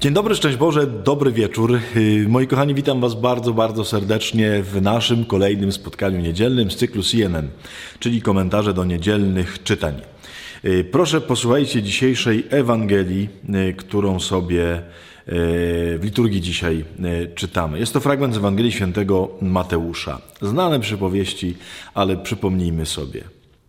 Dzień dobry, szczęść Boże, dobry wieczór. Moi kochani, witam Was bardzo, bardzo serdecznie w naszym kolejnym spotkaniu niedzielnym z cyklu CNN, czyli komentarze do niedzielnych czytań. Proszę, posłuchajcie dzisiejszej Ewangelii, którą sobie w liturgii dzisiaj czytamy. Jest to fragment z Ewangelii Świętego Mateusza. Znane przypowieści, ale przypomnijmy sobie.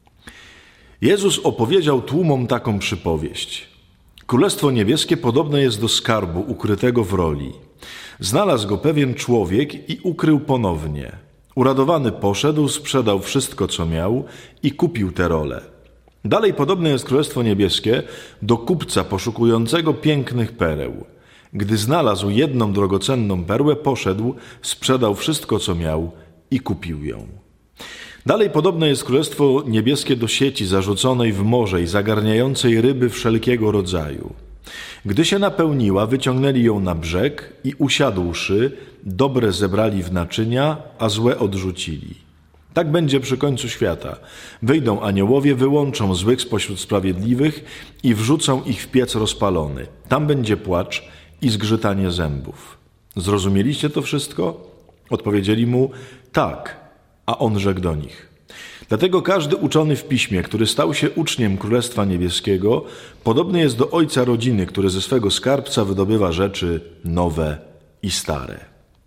Jezus opowiedział tłumom taką przypowieść. Królestwo niebieskie podobne jest do skarbu ukrytego w roli. Znalazł go pewien człowiek i ukrył ponownie. Uradowany poszedł, sprzedał wszystko, co miał i kupił tę rolę. Dalej podobne jest Królestwo niebieskie do kupca poszukującego pięknych pereł. Gdy znalazł jedną drogocenną perłę, poszedł, sprzedał wszystko, co miał i kupił ją. Dalej podobne jest Królestwo niebieskie do sieci zarzuconej w morze i zagarniającej ryby wszelkiego rodzaju. Gdy się napełniła, wyciągnęli ją na brzeg i usiadłszy, dobre zebrali w naczynia, a złe odrzucili. Tak będzie przy końcu świata. Wyjdą aniołowie, wyłączą złych spośród sprawiedliwych i wrzucą ich w piec rozpalony. Tam będzie płacz i zgrzytanie zębów. Zrozumieliście to wszystko? Odpowiedzieli mu, tak. A on rzekł do nich. Dlatego każdy uczony w piśmie, który stał się uczniem Królestwa Niebieskiego, podobny jest do ojca rodziny, który ze swego skarbca wydobywa rzeczy nowe i stare.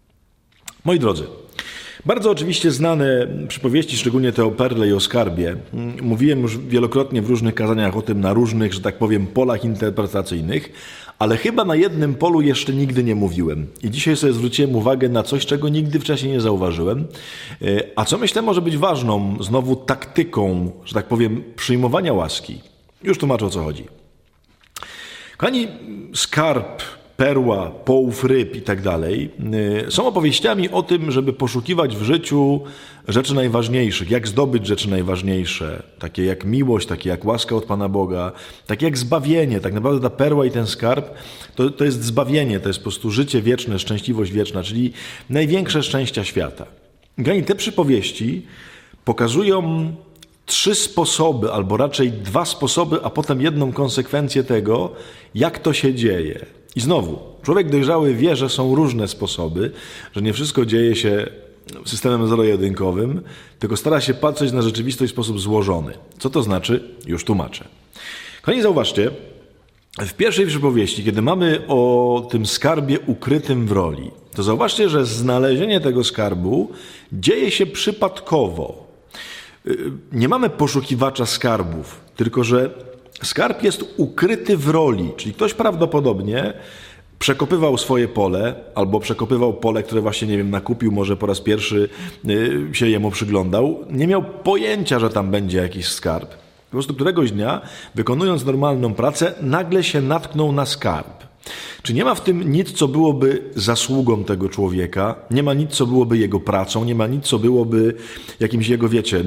Moi drodzy, bardzo oczywiście znane przypowieści, szczególnie te o perle i o skarbie. Mówiłem już wielokrotnie w różnych kazaniach o tym na różnych, że tak powiem, polach interpretacyjnych, ale chyba na jednym polu jeszcze nigdy nie mówiłem. I dzisiaj sobie zwróciłem uwagę na coś, czego nigdy wcześniej nie zauważyłem, a co myślę może być ważną znowu taktyką, że tak powiem, przyjmowania łaski. Już tłumaczę, o co chodzi. Kochani, skarb, perła, połów ryb i tak dalej są opowieściami o tym, żeby poszukiwać w życiu rzeczy najważniejszych, jak zdobyć rzeczy najważniejsze, takie jak miłość, takie jak łaska od Pana Boga, takie jak zbawienie. Tak naprawdę ta perła i ten skarb to jest zbawienie, to jest po prostu życie wieczne, szczęśliwość wieczna, czyli największe szczęścia świata. I te przypowieści pokazują 3 sposoby, albo raczej 2 sposoby, a potem jedną konsekwencję tego, jak to się dzieje. I znowu, człowiek dojrzały wie, że są różne sposoby, że nie wszystko dzieje się systemem zero-jedynkowym, tylko stara się patrzeć na rzeczywistość w sposób złożony. Co to znaczy? Już tłumaczę. Kochani, zauważcie, w pierwszej przypowieści, kiedy mamy o tym skarbie ukrytym w roli, to zauważcie, że znalezienie tego skarbu dzieje się przypadkowo. Nie mamy poszukiwacza skarbów, tylko że skarb jest ukryty w roli, czyli ktoś prawdopodobnie przekopywał swoje pole, albo przekopywał pole, które właśnie, nie wiem, nakupił, może po raz pierwszy się jemu przyglądał. Nie miał pojęcia, że tam będzie jakiś skarb. Po prostu któregoś dnia, wykonując normalną pracę, nagle się natknął na skarb. Czy nie ma w tym nic, co byłoby zasługą tego człowieka, nie ma nic, co byłoby jego pracą, nie ma nic, co byłoby jakimś jego, wiecie,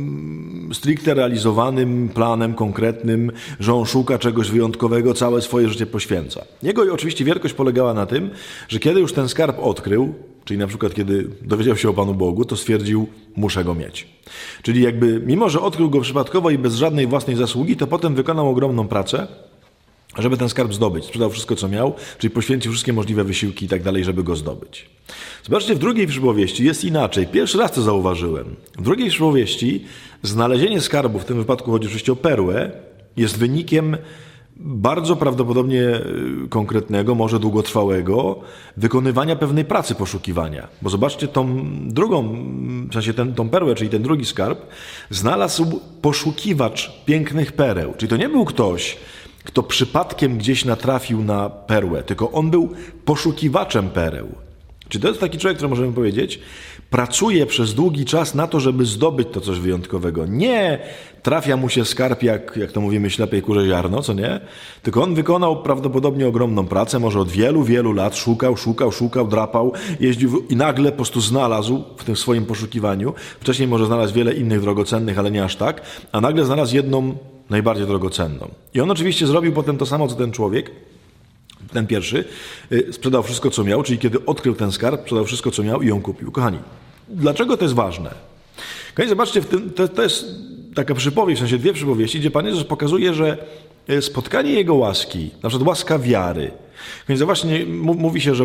stricte realizowanym planem konkretnym, że on szuka czegoś wyjątkowego, całe swoje życie poświęca. Jego oczywiście wielkość polegała na tym, że kiedy już ten skarb odkrył, czyli na przykład kiedy dowiedział się o Panu Bogu, to stwierdził, muszę go mieć. Czyli jakby, mimo że odkrył go przypadkowo i bez żadnej własnej zasługi, to potem wykonał ogromną pracę, żeby ten skarb zdobyć. Sprzedał wszystko, co miał, czyli poświęcił wszystkie możliwe wysiłki i tak dalej, żeby go zdobyć. Zobaczcie, w drugiej przypowieści jest inaczej. Pierwszy raz to zauważyłem. W drugiej przypowieści znalezienie skarbu, w tym wypadku chodzi oczywiście o perłę, jest wynikiem bardzo prawdopodobnie konkretnego, może długotrwałego wykonywania pewnej pracy poszukiwania. Bo zobaczcie, tą drugą, w sensie tą perłę, czyli ten drugi skarb, znalazł poszukiwacz pięknych pereł. Czyli to nie był ktoś, kto przypadkiem gdzieś natrafił na perłę, tylko on był poszukiwaczem pereł. Czy to jest taki człowiek, który możemy powiedzieć, pracuje przez długi czas na to, żeby zdobyć to coś wyjątkowego. Nie trafia mu się skarb, jak to mówimy, ślepej kurze ziarno, co nie? Tylko on wykonał prawdopodobnie ogromną pracę, może od wielu, wielu lat szukał, drapał, jeździł i nagle po prostu znalazł w tym swoim poszukiwaniu. Wcześniej może znalazł wiele innych drogocennych, ale nie aż tak, a nagle znalazł jedną najbardziej drogocenną. I on oczywiście zrobił potem to samo, co ten człowiek, ten pierwszy, sprzedał wszystko, co miał, czyli kiedy odkrył ten skarb, sprzedał wszystko, co miał i ją kupił. Kochani, dlaczego to jest ważne? Kochani, zobaczcie, to jest taka przypowieść, w sensie 2 przypowieści, gdzie Pan Jezus pokazuje, że spotkanie Jego łaski, na przykład łaska wiary. Więc właśnie mówi się, że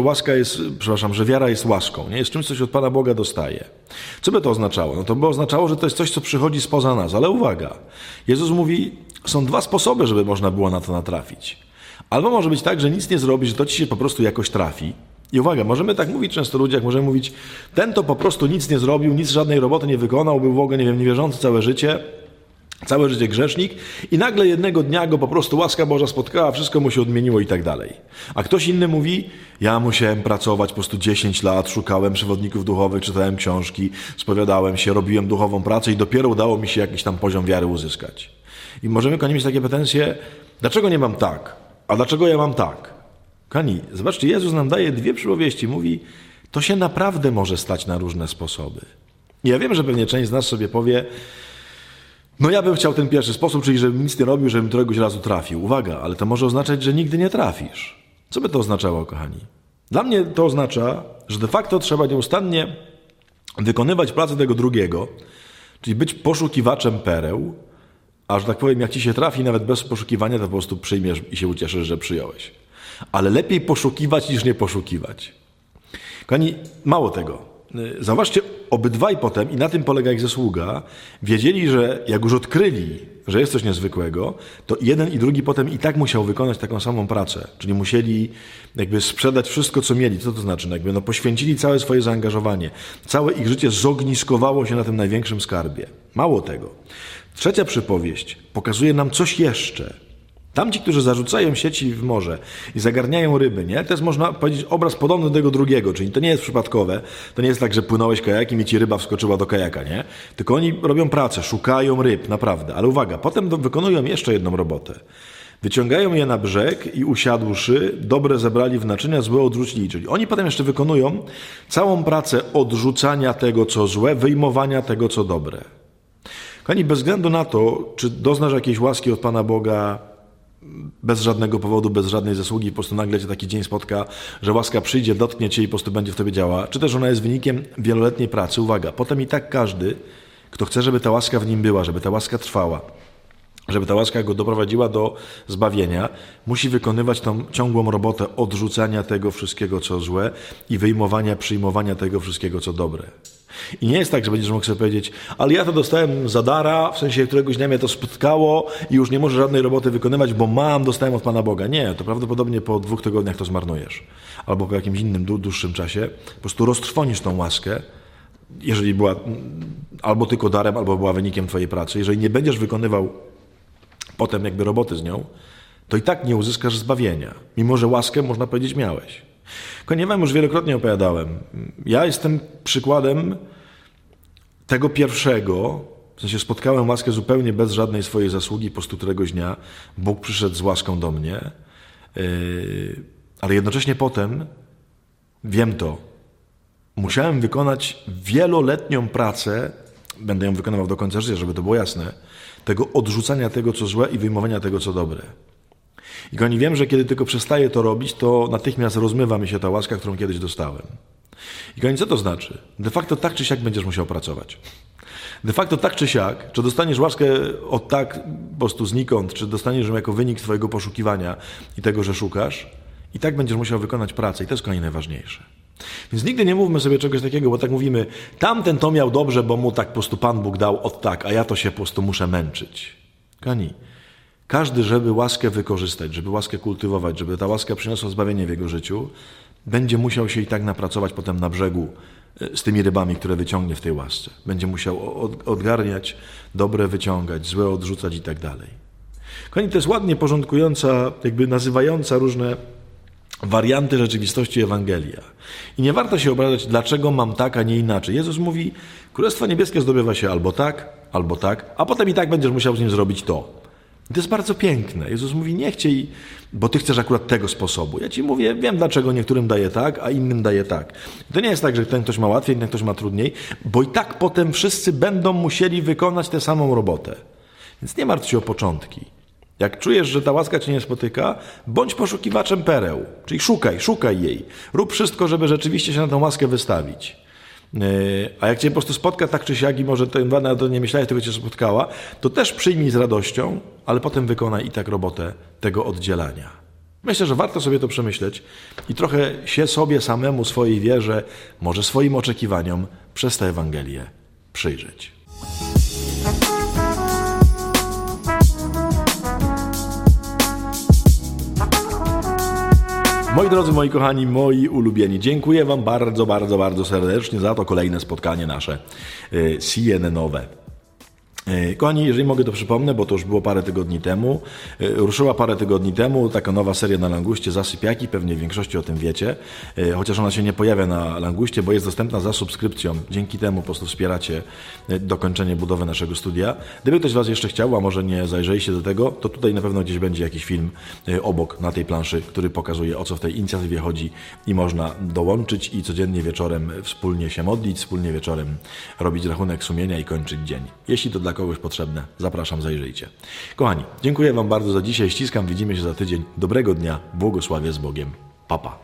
że wiara jest łaską, nie? Jest czymś, co się od Pana Boga dostaje. Co by to oznaczało? No to by oznaczało, że to jest coś, co przychodzi spoza nas. Ale uwaga, Jezus mówi, są dwa sposoby, żeby można było na to natrafić. Albo może być tak, że nic nie zrobisz, że to ci się po prostu jakoś trafi. I uwaga, możemy tak mówić często ludziach, możemy mówić, ten to po prostu nic nie zrobił, nic żadnej roboty nie wykonał, był w ogóle, nie wiem, niewierzący całe życie grzesznik i nagle jednego dnia go po prostu łaska Boża spotkała, wszystko mu się odmieniło i tak dalej. A ktoś inny mówi, ja musiałem pracować po prostu 10 lat, szukałem przewodników duchowych, czytałem książki, spowiadałem się, robiłem duchową pracę i dopiero udało mi się jakiś tam poziom wiary uzyskać. I możemy, kochani, mieć takie pretensje, dlaczego nie mam tak, a dlaczego ja mam tak? Kochani, zobaczcie, Jezus nam daje dwie przypowieści, mówi, to się naprawdę może stać na różne sposoby. I ja wiem, że pewnie część z nas sobie powie, no ja bym chciał ten pierwszy sposób, czyli żebym nic nie robił, żebym któregoś razu trafił. Uwaga, ale to może oznaczać, że nigdy nie trafisz. Co by to oznaczało, kochani? Dla mnie to oznacza, że de facto trzeba nieustannie wykonywać pracę tego drugiego, czyli być poszukiwaczem pereł, a że tak powiem, jak ci się trafi nawet bez poszukiwania, to po prostu przyjmiesz i się ucieszysz, że przyjąłeś. Ale lepiej poszukiwać niż nie poszukiwać. Kochani, mało tego. Zauważcie, obydwaj potem, i na tym polega ich zasługa, wiedzieli, że jak już odkryli, że jest coś niezwykłego, to jeden i drugi potem i tak musiał wykonać taką samą pracę. Czyli musieli jakby sprzedać wszystko, co mieli. Co to znaczy? Poświęcili całe swoje zaangażowanie. Całe ich życie zogniskowało się na tym największym skarbie. Mało tego. Trzecia przypowieść pokazuje nam coś jeszcze. Tamci, którzy zarzucają sieci w morze i zagarniają ryby, nie? To jest, można powiedzieć, obraz podobny do tego drugiego, czyli to nie jest przypadkowe, to nie jest tak, że płynąłeś kajakiem i ci ryba wskoczyła do kajaka, nie? Tylko oni robią pracę, szukają ryb, naprawdę. Ale uwaga, potem wykonują jeszcze jedną robotę. Wyciągają je na brzeg i usiadłszy, dobre zebrali w naczynia, złe odrzucili. Czyli oni potem jeszcze wykonują całą pracę odrzucania tego, co złe, wyjmowania tego, co dobre. Kochani, bez względu na to, czy doznasz jakiejś łaski od Pana Boga, bez żadnego powodu, bez żadnej zasługi, po prostu nagle cię taki dzień spotka, że łaska przyjdzie, dotknie cię i po prostu będzie w tobie działała, czy też ona jest wynikiem wieloletniej pracy. Uwaga, potem i tak każdy, kto chce, żeby ta łaska w nim była, żeby ta łaska trwała, żeby ta łaska go doprowadziła do zbawienia, musi wykonywać tą ciągłą robotę odrzucania tego wszystkiego, co złe i wyjmowania, przyjmowania tego wszystkiego, co dobre. I nie jest tak, że będziesz mógł sobie powiedzieć, ale ja to dostałem za dara, w sensie któregoś dnia mnie to spotkało i już nie może żadnej roboty wykonywać, bo dostałem od Pana Boga. Nie, to prawdopodobnie po 2 tygodniach to zmarnujesz. Albo po jakimś innym, dłuższym czasie. Po prostu roztrwonisz tą łaskę, jeżeli była albo tylko darem, albo była wynikiem twojej pracy. Jeżeli nie będziesz wykonywał potem jakby roboty z nią, to i tak nie uzyskasz zbawienia. Mimo że łaskę, można powiedzieć, miałeś. Nie wam już wielokrotnie opowiadałem. Ja jestem przykładem tego pierwszego, w sensie spotkałem łaskę zupełnie bez żadnej swojej zasługi, po prostu któregoś dnia Bóg przyszedł z łaską do mnie, ale jednocześnie potem, wiem to, musiałem wykonać wieloletnią pracę, będę ją wykonywał do końca życia, żeby to było jasne, tego odrzucania tego, co złe i wyjmowania tego, co dobre. I kochani, wiem, że kiedy tylko przestaję to robić, to natychmiast rozmywa mi się ta łaska, którą kiedyś dostałem. I kochani, co to znaczy? De facto tak czy siak będziesz musiał pracować. De facto tak czy siak, czy dostaniesz łaskę od tak po prostu znikąd, czy dostaniesz ją jako wynik twojego poszukiwania i tego, że szukasz, i tak będziesz musiał wykonać pracę. I to jest, kochani, najważniejsze. Więc nigdy nie mówmy sobie czegoś takiego, bo tak mówimy, tamten to miał dobrze, bo mu tak po prostu Pan Bóg dał od tak, a ja to się po prostu muszę męczyć. Kochani, każdy, żeby łaskę wykorzystać, żeby łaskę kultywować, żeby ta łaska przyniosła zbawienie w jego życiu, będzie musiał się i tak napracować potem na brzegu z tymi rybami, które wyciągnie w tej łasce. Będzie musiał odgarniać, dobre wyciągać, złe odrzucać i tak dalej. Kochani, to jest ładnie porządkująca, jakby nazywająca różne warianty rzeczywistości Ewangelia. I nie warto się obrażać, dlaczego mam tak, a nie inaczej. Jezus mówi, Królestwo Niebieskie zdobywa się albo tak, a potem i tak będziesz musiał z nim zrobić to. I to jest bardzo piękne. Jezus mówi, nie chciej, bo ty chcesz akurat tego sposobu. Ja ci mówię, wiem dlaczego niektórym daje tak, a innym daje tak. I to nie jest tak, że ten ktoś ma łatwiej, ten ktoś ma trudniej, bo i tak potem wszyscy będą musieli wykonać tę samą robotę. Więc nie martw się o początki. Jak czujesz, że ta łaska cię nie spotyka, bądź poszukiwaczem pereł. Czyli szukaj jej. Rób wszystko, żeby rzeczywiście się na tę łaskę wystawić. A jak cię po prostu spotka tak czy siak i może nawet nie myślałeś, tego cię spotkała, to też przyjmij z radością, ale potem wykonaj i tak robotę tego oddzielania. Myślę, że warto sobie to przemyśleć i trochę się sobie samemu, swojej wierze, może swoim oczekiwaniom przez tę Ewangelię przyjrzeć. Moi drodzy, moi kochani, moi ulubieni, dziękuję wam bardzo, bardzo, bardzo serdecznie za to kolejne spotkanie nasze CNN-owe. Kochani, jeżeli mogę, to przypomnę, bo to już było parę tygodni temu. Ruszyła parę tygodni temu taka nowa seria na Languście, Zasypiaki, pewnie w większości o tym wiecie, chociaż ona się nie pojawia na Languście, bo jest dostępna za subskrypcją. Dzięki temu po prostu wspieracie dokończenie budowy naszego studia. Gdyby ktoś z was jeszcze chciał, a może nie zajrzeliście do tego, to tutaj na pewno gdzieś będzie jakiś film obok na tej planszy, który pokazuje, o co w tej inicjatywie chodzi i można dołączyć i codziennie wieczorem wspólnie się modlić, wspólnie wieczorem robić rachunek sumienia i kończyć dzień. Jeśli to dla kogoś potrzebne, zapraszam, zajrzyjcie. Kochani, dziękuję wam bardzo za dzisiaj, ściskam, widzimy się za tydzień. Dobrego dnia, błogosławię z Bogiem. Pa, pa.